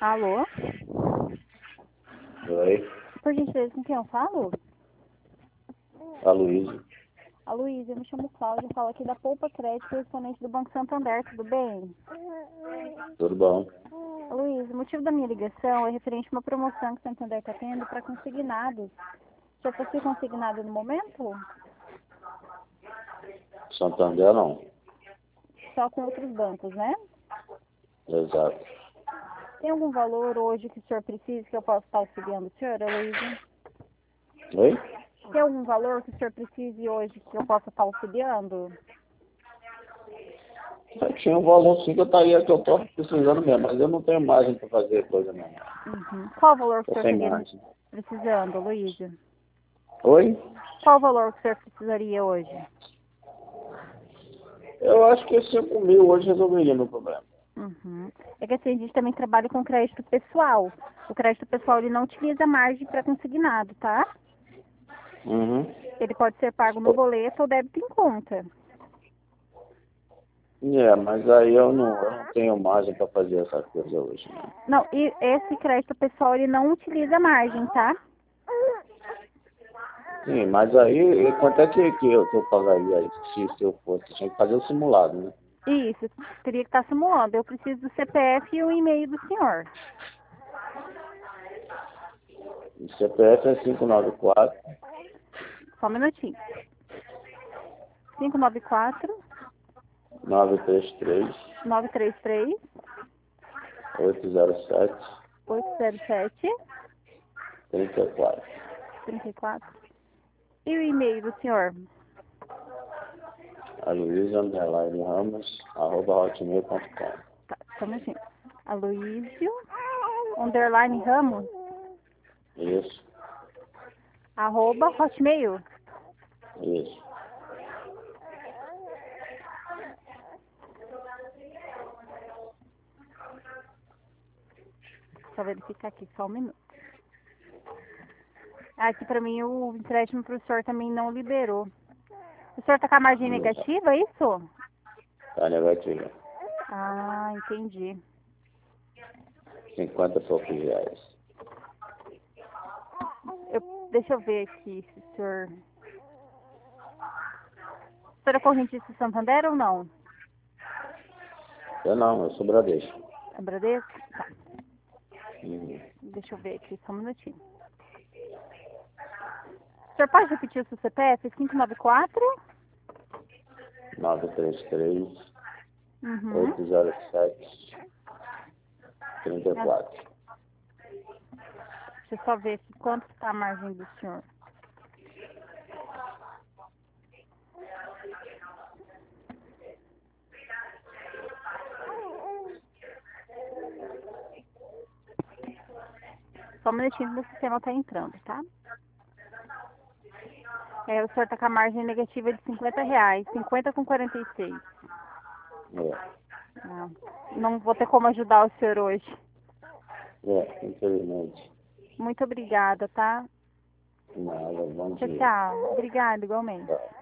Alô? Oi, Por gentileza, com quem eu falo? a Luísa. A Luísa, eu me chamo Cláudia, eu falo aqui da Poupa Crédito, correspondente do Banco Santander, tudo bem? Tudo bom? Luísa, o motivo da minha ligação é referente a uma promoção que o Santander está tendo para consignados. Já possui consignado no momento? Santander não. Só com outros bancos, né? Exato. Tem algum valor hoje que o senhor precisa que eu possa estar auxiliando o senhor, Luísa? Oi? Tem algum valor que o senhor precise hoje que eu possa estar auxiliando? Eu tinha um valor sim que eu estaria que eu estou precisando mesmo, mas eu não tenho margem para fazer coisa não. Uhum. Qual o valor que o Estou senhor sem estaria margem. precisando, Luísa? Oi? Qual o valor que o senhor precisaria hoje? Eu acho que 5 mil hoje resolveria meu problema. Uhum. É que assim, a gente também trabalha com crédito pessoal. O crédito pessoal, ele não utiliza margem para consignado, tá? Uhum. Ele pode ser pago no boleto ou débito em conta. Mas aí eu não tenho margem para fazer essa coisa hoje, né? Não, e esse crédito pessoal, ele não utiliza margem, tá? Sim, mas aí quanto é que eu pagaria se eu fosse? Tinha que fazer o simulado, né? Isso, teria que estar simulando. Eu preciso do CPF e o e-mail do senhor. O CPF é 594 Só um minutinho. 594 933 933 807 807 34. 34. E o e-mail do senhor? Aloysio_Ramos@hotmail.com. Tá, só um minutinho. Aloysio, underline Ramos, Isso, @hotmail. isso. Só verificar aqui, só um minuto. Aqui pra mim o empréstimo pro senhor também não liberou. O senhor tá com a margem negativa, é isso? Tá negativo. Ah, entendi. 50 e poucos reais. Deixa eu ver aqui se o senhor... O senhor é correntista Santander ou não? Eu não, eu sou Bradesco. É Bradesco? Tá. Uhum. Deixa eu ver aqui, só um minutinho. O senhor pode repetir o seu CPF? 594? 933 Uhum. 807 34. Deixa eu só ver aqui quanto está a margem do senhor. Só um minutinho que meu sistema está entrando, tá? O senhor está com a margem negativa de R$ 50, 50 com 46. Não, não vou ter como ajudar o senhor hoje. Infelizmente. Muito obrigada, tá? Nada, bom Tchau, dia. tchau. Obrigada, igualmente. Tá.